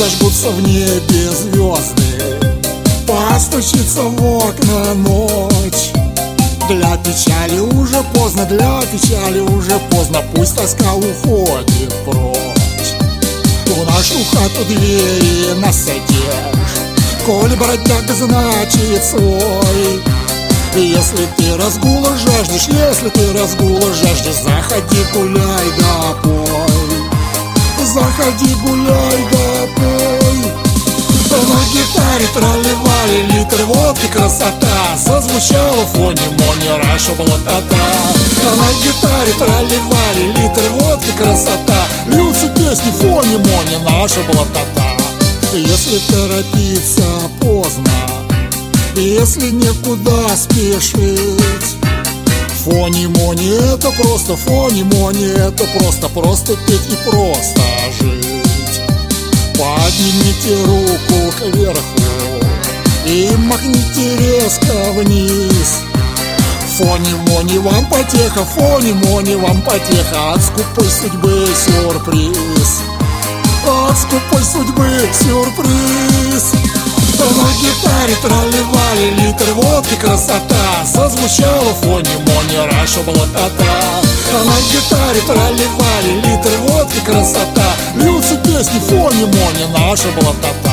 зажгутся в небе звезды, постучится в окна ночь. Для печали уже поздно, для печали уже поздно, пусть тоска уходит прочь. В нашу хату двери насадишь, коль бродяга значит свой. Если ты разгула жаждешь, если ты разгула жаждешь, заходи, гуляй да пой. Заходи, гуляй да пой. На гитаре тролливали литр водки, красота зазвучала в фоне Мони Раша блатата. На гитаре тролливали литр водки, красота, льются песни в фоне Мони наша блатата. Если торопиться поздно, если некуда спешить, фони Мони это просто, фони Мони это просто, просто петь и просто жить. Поднимите руку кверху и махните резко вниз. Фони Мони вам потеха, фони Мони вам потеха, от скупой судьбы сюрприз, от скупой судьбы сюрприз. На гитаре тролливали литр водки, красота зазвучала в фоне Мони Раша блатата. На гитаре тролливали литр водки, красота, льются песни в фоне Мони наша блатата.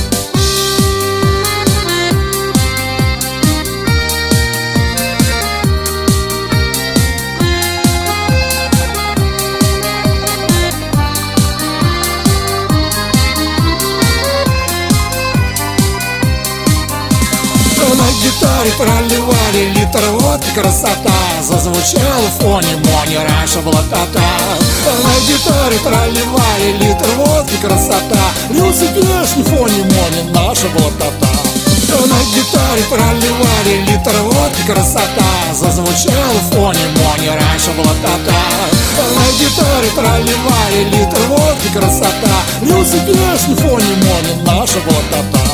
На гитаре проливали литр водки, красота зазвучала в фоне Мони Раша блатата. На гитаре проливали литр водки, красота, льются песни в фоне Мони наша блатата. На гитаре проливали литр водки, красота зазвучала в фоне Мони Раша блатата. На гитаре проливали литр водки, красота, льются песни в фоне Мони наша блатата.